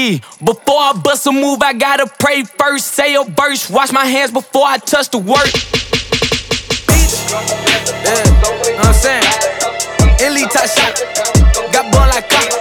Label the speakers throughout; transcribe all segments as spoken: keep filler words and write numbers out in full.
Speaker 1: Ayy, before I bust a move, I gotta pray first. Say a verse, wash my hands before I touch the work. Bitch, yeah, know what I'm saying? Elite top shot, got ball like cop.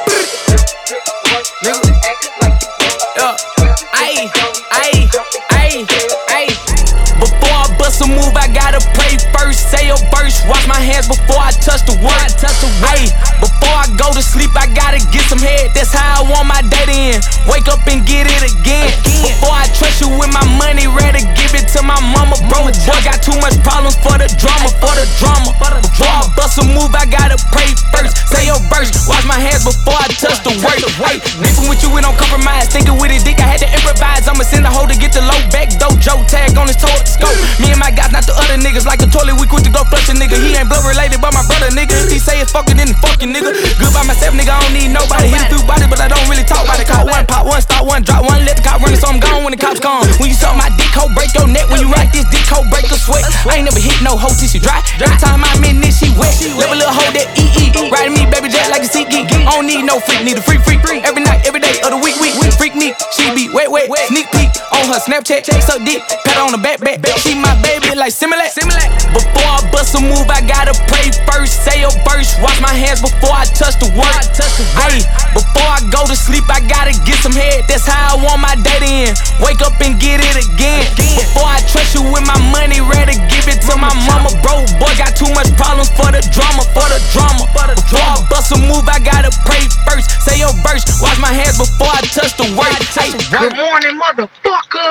Speaker 1: Nigga, yeah, ayy, ayy, ayy, ayy. Before I bust a move, I gotta pray first. Say a verse, wash my hands before I touch the work. Ayy, before I go to sleep, I gotta get some head. That's how I want my day to end. Wake up and get it again. Before I trust you with my money, ready to give it to my mama. Bro, boy got too much problems for the drama, for the drama. Before I bust a move, I gotta pray first. Say your verse, wash my hands before I touch the work. Hey, beefing with you, we don't compromise. Thinking with it, dick, I had to improvise. I'ma send a hoe to get the low back dojo tag on his toe at the scope. Me and my guys, not the other niggas. Like a toilet, we quit to go flush a nigga. He ain't blood related, but my brother, nigga. If he say it's fucking, then it's fucking, nigga. Good by myself, nigga, I don't need nobody. Hit a few bodies, but I don't really talk about it. Caught one, pop one, start one, drop one, let the cop run it, so I'm gone when the cops come. When you suck my dick, hoe, break your neck. When you ride this dick, hoe, break your sweat. I ain't never hit no hoe till she dry. Every time I'm in this, she wet. Live a little hoe that E E. Riding me, baby jet like a sea geek. I don't need no freak, need a freak, freak, freak. Every night, every day of the week, week. Freak me, she be wet, wet. Sneak peek on her Snapchat, suck dick, pat on the back, back, back. She my baby like Similac. Before I bust a move, I gotta pray first. Say a verse, wash my hands before I touch the work. Ayy, before I go to sleep, I gotta get some head. That's how I want my day to end. Wake up and get it again. Before I trust you with my money, ready to give it to my mama. Bro, boy got too much problems for the drama, for the drama. Before I bust a move, I gotta pray first. Say your verse, wash my hands before I touch the work.
Speaker 2: Good morning, motherfucker.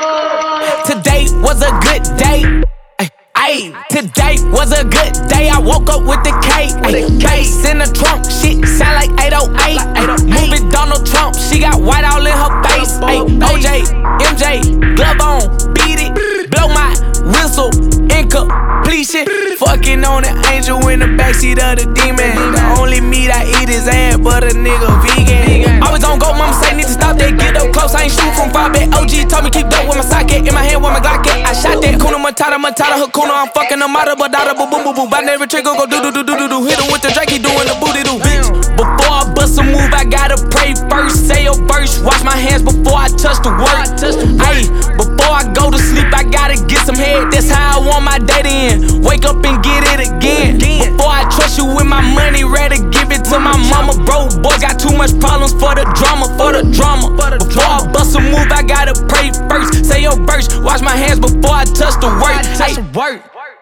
Speaker 1: Today was a good day. Ayy, today was a good day. I woke up with the K. Ayy, bass in the trunk, shit sound like eight oh eight. Ayy, moving Donald Trump, she got white all in her face. Ayy, O J, M J, glove on, beat it, blow my whistle, incompletion. Fucking on an angel in the backseat of the demon. The only meat I eat is ass, but a nigga vegan. Always on go, mama say need to stop that. Get up close, I ain't shooting from far back. O G told me keep dope with my socket in my hand with my Glock at. I shot that Kuna Matata, Matata, Hakuna. I'm fucking them out of a daughter, boom, boom, boom, boom. I never trigger, go do, do, do, do, do, do. Hit him with the Drake, he doing the booty, do, bitch. Before I bust a move, I gotta pray first. Say a verse, wash my hands before I touch the work. Ayy, before I go to sleep, I gotta get some head. That's how I want my day to end. Wake up and get it again. Before I trust you with my money, ready to give it to my mama. Bro, boy got too much problems for the drama, for the drama. Before I bust a move, I gotta pray first. Say your verse, wash my hands before I touch the work. Work.